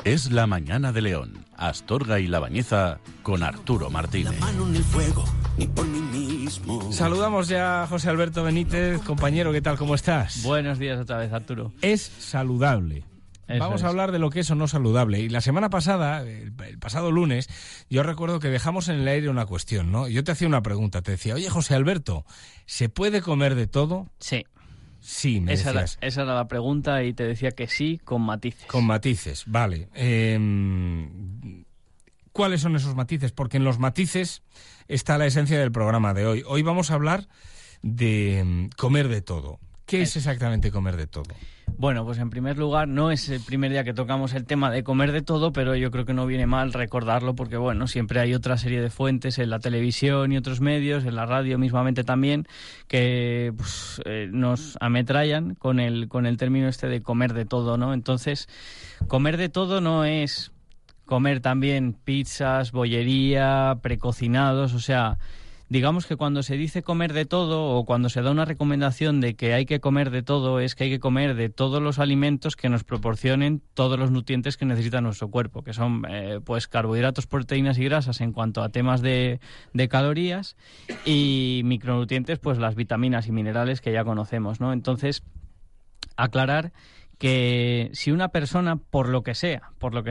Es la mañana de León, Astorga y La Bañeza con Arturo Martínez. La mano en el fuego, ni por mí mismo. Saludamos ya a José Alberto Benítez, compañero, ¿qué tal? ¿Cómo estás? Buenos días otra vez, Arturo. Es saludable. Vamos a hablar de lo que es o no saludable. Y la semana pasada, el pasado lunes, yo recuerdo que dejamos en el aire una cuestión, ¿no? Yo te hacía una pregunta, te decía, oye, José Alberto, ¿se puede comer de todo? Sí. Sí, me decías. Esa era la pregunta y te decía que sí, con matices. Con matices, vale. ¿Cuáles son esos matices? Porque en los matices está la esencia del programa de hoy. Hoy vamos a hablar de comer de todo. ¿Qué es exactamente comer de todo? Bueno, pues en primer lugar, no es el primer día que tocamos el tema de comer de todo, pero yo creo que no viene mal recordarlo porque, bueno, siempre hay otra serie de fuentes en la televisión y otros medios, en la radio mismamente también, que pues, nos ametrallan con el término este de comer de todo, ¿no? Entonces, comer de todo no es comer también pizzas, bollería, precocinados, o sea, digamos que cuando se dice comer de todo o cuando se da una recomendación de que hay que comer de todo, es que hay que comer de todos los alimentos que nos proporcionen todos los nutrientes que necesita nuestro cuerpo, que son pues carbohidratos, proteínas y grasas en cuanto a temas de calorías, y micronutrientes, pues las vitaminas y minerales que ya conocemos, ¿no? Entonces, aclarar que si una persona, por lo que sea,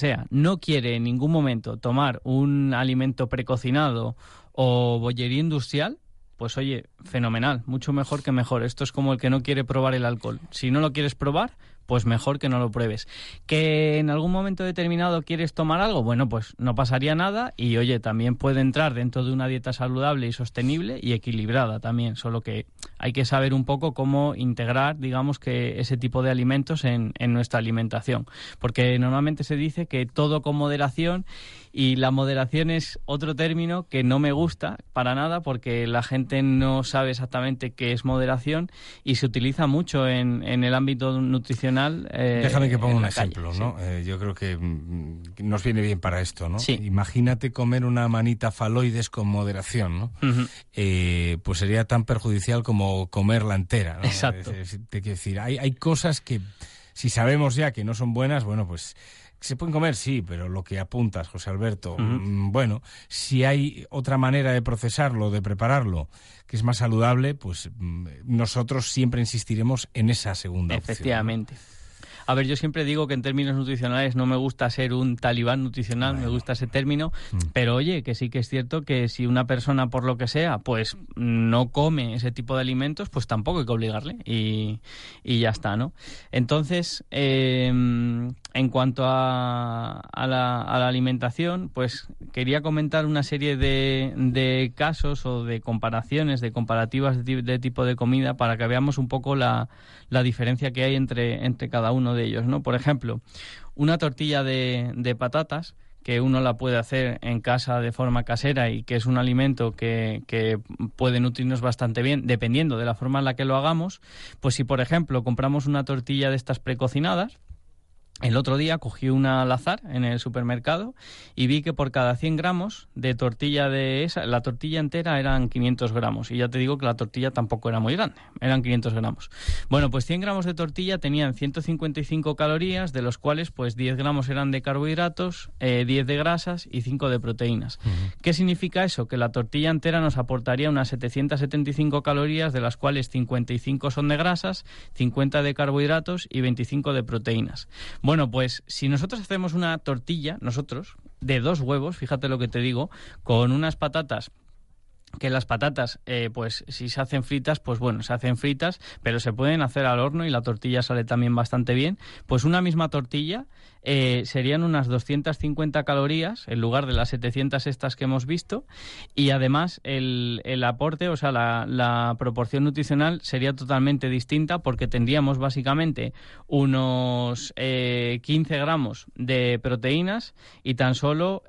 no quiere en ningún momento tomar un alimento precocinado o bollería industrial, pues oye, fenomenal, mucho mejor que mejor. Esto es como el que no quiere probar el alcohol. Si no lo quieres probar, pues mejor que no lo pruebes. ¿Que en algún momento determinado quieres tomar algo? Bueno, pues no pasaría nada y, oye, también puede entrar dentro de una dieta saludable y sostenible y equilibrada también, solo que hay que saber un poco cómo integrar, digamos, que ese tipo de alimentos en nuestra alimentación. Porque normalmente se dice que todo con moderación, y la moderación es otro término que no me gusta para nada porque la gente no sabe exactamente qué es moderación y se utiliza mucho en el ámbito nutricional. Déjame que ponga un ejemplo, calle, ¿no? Sí. Yo creo que nos viene bien para esto, ¿no? Sí. Imagínate comer una manita faloides con moderación, ¿no? Uh-huh. Pues sería tan perjudicial como comerla entera, ¿no? Exacto. Te quiero decir, hay cosas que, si sabemos ya que no son buenas, bueno, pues se pueden comer, sí, pero lo que apuntas, José Alberto, bueno, si hay otra manera de procesarlo, de prepararlo, que es más saludable, pues nosotros siempre insistiremos en esa segunda opción. Efectivamente. A ver, yo siempre digo que en términos nutricionales no me gusta ser un talibán nutricional, bueno, me gusta ese término, pero oye, que sí que es cierto que si una persona, por lo que sea, pues no come ese tipo de alimentos, pues tampoco hay que obligarle y ya está, ¿no? Entonces, en cuanto a la alimentación, pues quería comentar una serie de casos o de comparaciones, de comparativas de tipo de comida para que veamos un poco la diferencia que hay entre cada uno de ellos, ¿no? Por ejemplo, una tortilla de patatas, que uno la puede hacer en casa de forma casera y que es un alimento que puede nutrirnos bastante bien, dependiendo de la forma en la que lo hagamos, pues si, por ejemplo, compramos una tortilla de estas precocinadas, el otro día cogí una al azar en el supermercado y vi que por cada 100 gramos de tortilla de esa, la tortilla entera eran 500 gramos. Y ya te digo que la tortilla tampoco era muy grande, eran 500 gramos. Bueno, pues 100 gramos de tortilla tenían 155 calorías, de los cuales pues 10 gramos eran de carbohidratos, 10 de grasas y 5 de proteínas. ¿Qué significa eso? Que la tortilla entera nos aportaría unas 775 calorías, de las cuales 55 son de grasas, 50 de carbohidratos y 25 de proteínas. Bueno, pues si nosotros hacemos una tortilla, de 2 huevos, fíjate lo que te digo, con unas patatas, que las patatas, pues si se hacen fritas, pues bueno, se hacen fritas, pero se pueden hacer al horno y la tortilla sale también bastante bien. Pues una misma tortilla serían unas 250 calorías en lugar de las 700 estas que hemos visto, y además el aporte, o sea, la proporción nutricional sería totalmente distinta porque tendríamos básicamente unos 15 gramos de proteínas y tan solo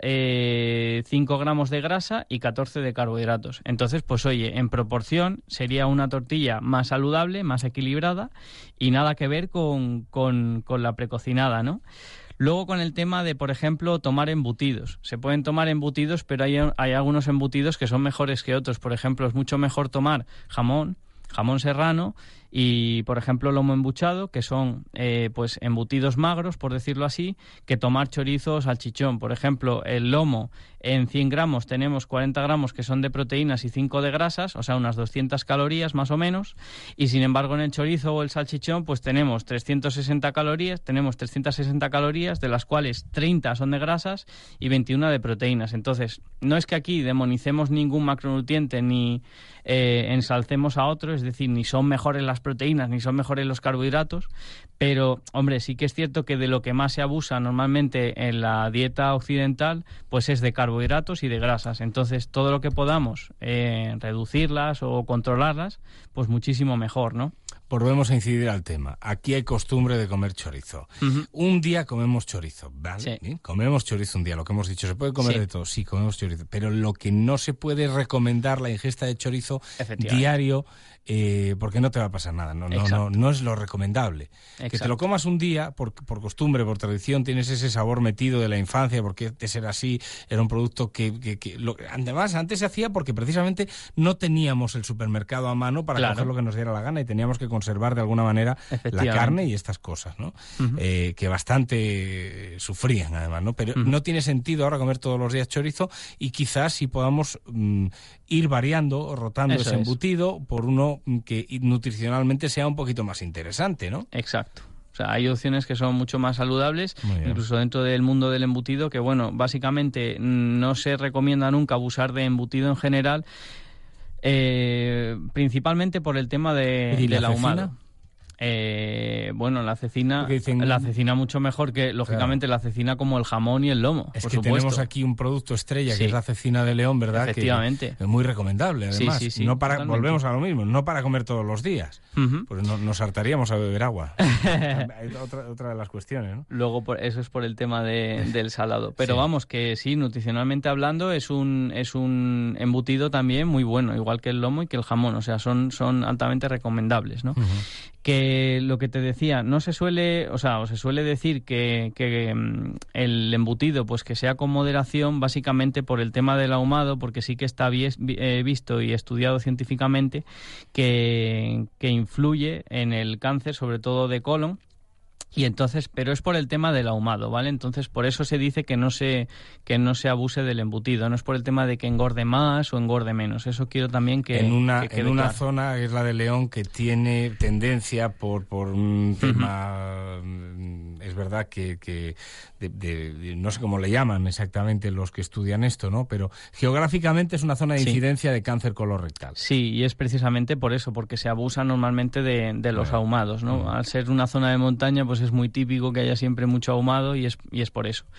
5 gramos de grasa y 14 de carbohidratos. Entonces, pues oye, en proporción sería una tortilla más saludable, más equilibrada y nada que ver con la precocinada, ¿no? Luego con el tema de, por ejemplo, tomar embutidos. Se pueden tomar embutidos, pero hay algunos embutidos que son mejores que otros. Por ejemplo, es mucho mejor tomar jamón serrano Y, por ejemplo, lomo embuchado, que son pues embutidos magros, por decirlo así, que tomar chorizo o salchichón. Por ejemplo, el lomo, en 100 gramos tenemos 40 gramos que son de proteínas y 5 de grasas, o sea, unas 200 calorías más o menos. Y, sin embargo, en el chorizo o el salchichón, pues tenemos 360 calorías, de las cuales 30 son de grasas y 21 de proteínas. Entonces, no es que aquí demonicemos ningún macronutriente ni ensalcemos a otro, es decir, ni son mejores las proteínas ni son mejores los carbohidratos, pero, hombre, sí que es cierto que de lo que más se abusa normalmente en la dieta occidental, pues es de carbohidratos y de grasas. Entonces, todo lo que podamos reducirlas o controlarlas, pues muchísimo mejor, ¿no? Volvemos a incidir al tema. Aquí hay costumbre de comer chorizo. Uh-huh. Un día comemos chorizo, ¿vale? Sí. ¿Bien? Comemos chorizo un día, lo que hemos dicho. ¿Se puede comer de todo? Sí, comemos chorizo. Pero lo que no se puede recomendar la ingesta de chorizo diario, porque no te va a pasar nada. No es lo recomendable. Exacto. Que te lo comas un día, por costumbre, por tradición, tienes ese sabor metido de la infancia, porque de ser así, era un producto además, antes se hacía porque precisamente no teníamos el supermercado a mano para coger lo que nos diera la gana y teníamos que conservar de alguna manera la carne y estas cosas, ¿no? Uh-huh. Que bastante sufrían, además, ¿no? Pero no tiene sentido ahora comer todos los días chorizo y quizás si podamos ir variando, rotando ese embutido por uno que nutricionalmente sea un poquito más interesante, ¿no? Exacto. O sea, hay opciones que son mucho más saludables, incluso dentro del mundo del embutido, que, bueno, básicamente no se recomienda nunca abusar de embutido en general, principalmente por el tema del ahumado. Bueno, la cecina mucho mejor que, lógicamente, la cecina como el jamón y el lomo. Es por que supuesto. Tenemos aquí un producto estrella, que es la cecina de León, ¿verdad? Efectivamente. Que es muy recomendable, además. Sí, no para, volvemos a lo mismo, no para comer todos los días, pues nos hartaríamos a beber agua. otra de las cuestiones, ¿no? Luego, eso es por el tema del salado. Pero vamos, que sí, nutricionalmente hablando, es un embutido también muy bueno, igual que el lomo y que el jamón. O sea, son altamente recomendables, ¿no? Que lo que te decía, se suele decir que el embutido, pues que sea con moderación, básicamente por el tema del ahumado, porque sí que está visto y estudiado científicamente que influye en el cáncer, sobre todo de colon. Y entonces, pero es por el tema del ahumado, ¿vale? Entonces, por eso se dice que no se abuse del embutido, no es por el tema de que engorde más o engorde menos. Eso quiero también que en una claro. Zona, es la de León, que tiene tendencia por un tema, es verdad que no sé cómo le llaman exactamente los que estudian esto, ¿no? Pero geográficamente es una zona de incidencia de cáncer colorectal. Sí, y es precisamente por eso, porque se abusa normalmente de los ahumados, ¿no? Al ser una zona de montaña, pues es muy típico que haya siempre mucho ahumado y es por eso.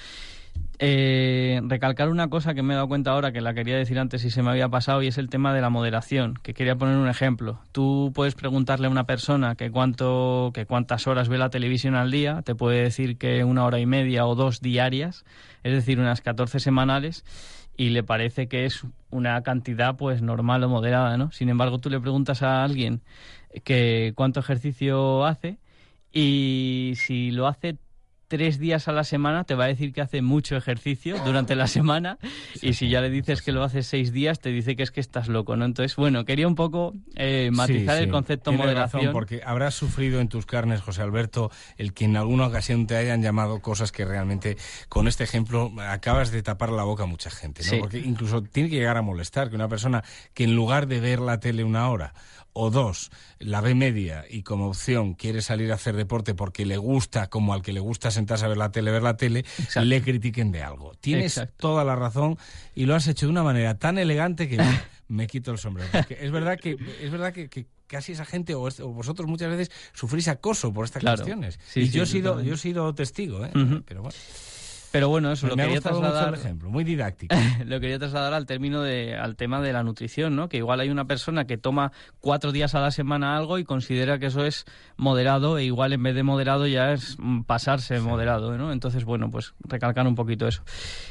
Recalcar una cosa que me he dado cuenta ahora, que la quería decir antes y se me había pasado, y es el tema de la moderación, que quería poner un ejemplo. Tú puedes preguntarle a una persona que cuántas horas ve la televisión al día, te puede decir que 1 hora y media o 2 diarias, es decir, unas 14 semanales, y le parece que es una cantidad pues normal o moderada, ¿no? Sin embargo, tú le preguntas a alguien que cuánto ejercicio hace, y si lo hace 3 días a la semana, te va a decir que hace mucho ejercicio durante la semana, y si ya le dices que lo hace 6 días, te dice que es que estás loco, ¿no? Entonces, bueno, quería un poco matizar el concepto Tienes moderación. Razón, porque habrás sufrido en tus carnes, José Alberto, el que en alguna ocasión te hayan llamado cosas que realmente, con este ejemplo, acabas de tapar la boca a mucha gente, ¿no? Sí. Porque incluso tiene que llegar a molestar que una persona que en lugar de ver la tele 1 hora, o 2, la ve media y como opción quiere salir a hacer deporte porque le gusta, como al que le gusta sentarse a ver la tele, Exacto. Le critiquen de algo. Tienes toda la razón y lo has hecho de una manera tan elegante que me quito el sombrero. Porque es verdad que casi esa gente o vosotros muchas veces sufrís acoso por estas cuestiones. Sí, y yo he sido testigo, pero bueno. Pero bueno, eso lo quería trasladar. Mucho el ejemplo, muy didáctico. Lo quería trasladar al tema de la nutrición, ¿no? Que igual hay una persona que toma 4 días a la semana algo y considera que eso es moderado, e igual en vez de moderado ya es pasarse moderado, ¿no? Entonces, bueno, pues recalcar un poquito eso.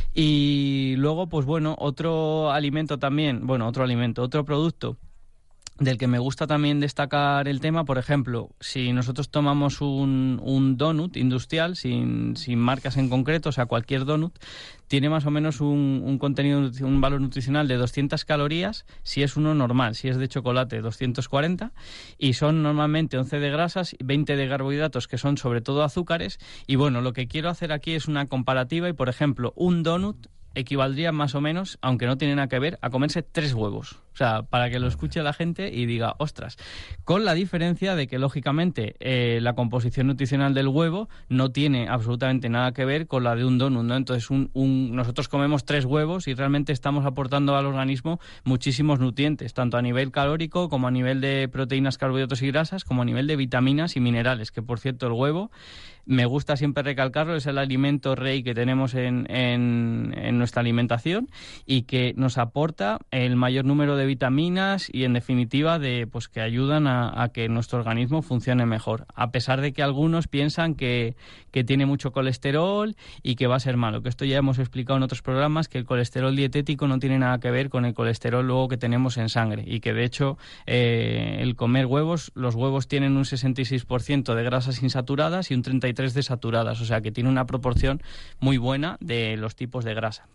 Y luego, pues bueno, otro producto del que me gusta también destacar el tema, por ejemplo, si nosotros tomamos un donut industrial sin marcas en concreto, o sea, cualquier donut, tiene más o menos un contenido, un valor nutricional de 200 calorías, si es uno normal, si es de chocolate 240, y son normalmente 11 de grasas, 20 de carbohidratos, que son sobre todo azúcares, y bueno, lo que quiero hacer aquí es una comparativa, y por ejemplo, un donut equivaldría más o menos, aunque no tiene nada que ver, a comerse 3 huevos. O sea, para que lo escuche la gente y diga, ostras, con la diferencia de que, lógicamente, la composición nutricional del huevo no tiene absolutamente nada que ver con la de un donut, ¿no? Entonces, nosotros comemos 3 huevos y realmente estamos aportando al organismo muchísimos nutrientes, tanto a nivel calórico como a nivel de proteínas, carbohidratos y grasas, como a nivel de vitaminas y minerales, que, por cierto, el huevo, me gusta siempre recalcarlo, es el alimento rey que tenemos en nuestra alimentación y que nos aporta el mayor número de vitaminas y, en definitiva, pues que ayudan a que nuestro organismo funcione mejor. A pesar de que algunos piensan que tiene mucho colesterol y que va a ser malo, que esto ya hemos explicado en otros programas, que el colesterol dietético no tiene nada que ver con el colesterol luego que tenemos en sangre y que, de hecho, el comer huevos, los huevos tienen un 66% de grasas insaturadas y un 33% de saturadas, o sea que tiene una proporción muy buena de los tipos de grasa.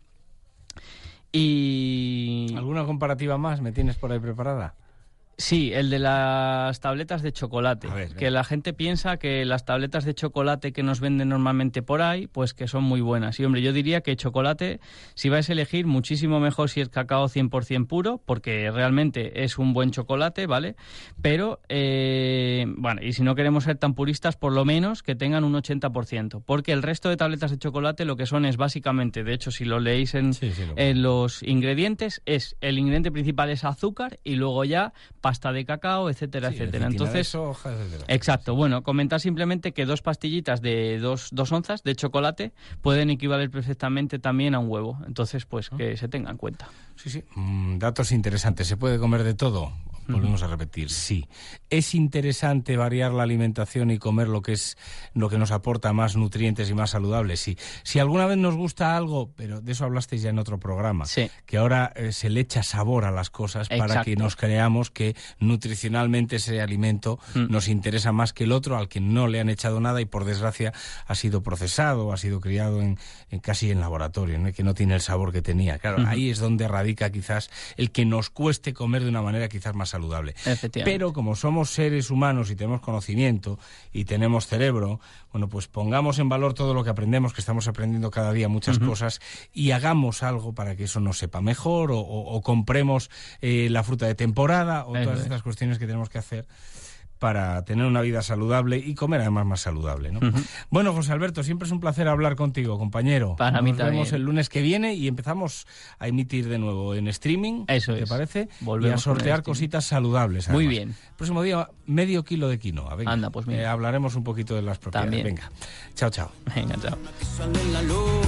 Y... ¿Alguna comparativa más me tienes por ahí preparada? Sí, el de las tabletas de chocolate. A ver, que la gente piensa que las tabletas de chocolate que nos venden normalmente por ahí, pues que son muy buenas. Y hombre, yo diría que chocolate, si vais a elegir, muchísimo mejor si es cacao 100% puro, porque realmente es un buen chocolate, ¿vale? Pero, bueno, y si no queremos ser tan puristas, por lo menos que tengan un 80%. Porque el resto de tabletas de chocolate lo que son es básicamente, de hecho, si lo leéis en los ingredientes, el ingrediente principal es azúcar y luego ya pasta de cacao, etcétera, etcétera. Entonces, soja, etcétera. Exacto. Bueno, comentar simplemente que 2 pastillitas de 2 onzas de chocolate pueden equivaler perfectamente también a un huevo. Entonces, pues que se tenga en cuenta. Sí. Datos interesantes. ¿Se puede comer de todo? Volvemos a repetir, sí. ¿Es interesante variar la alimentación y comer lo que nos aporta más nutrientes y más saludable? Sí. Si alguna vez nos gusta algo, pero de eso hablasteis ya en otro programa, sí, que ahora se le echa sabor a las cosas para que nos creamos que nutricionalmente ese alimento nos interesa más que el otro, al que no le han echado nada y por desgracia ha sido procesado, ha sido criado casi en laboratorio, ¿no? Que no tiene el sabor que tenía. Claro, ahí es donde radica quizás el que nos cueste comer de una manera quizás más saludable. Pero como somos seres humanos y tenemos conocimiento y tenemos cerebro, bueno, pues pongamos en valor todo lo que aprendemos, que estamos aprendiendo cada día muchas cosas, y hagamos algo para que eso nos sepa mejor, o compremos la fruta de temporada, o todas estas cuestiones que tenemos que hacer para tener una vida saludable y comer además más saludable, ¿no? Bueno, José Alberto, siempre es un placer hablar contigo, compañero. Para mí también. Nos vemos el lunes que viene y empezamos a emitir de nuevo en streaming, eso ¿te es. parece? Volvemos y a sortear cositas saludables. Además. Muy bien. El próximo día, medio kilo de quinoa. Venga, anda, pues mira. Hablaremos un poquito de las propiedades. También. Venga, chao. Venga, chao.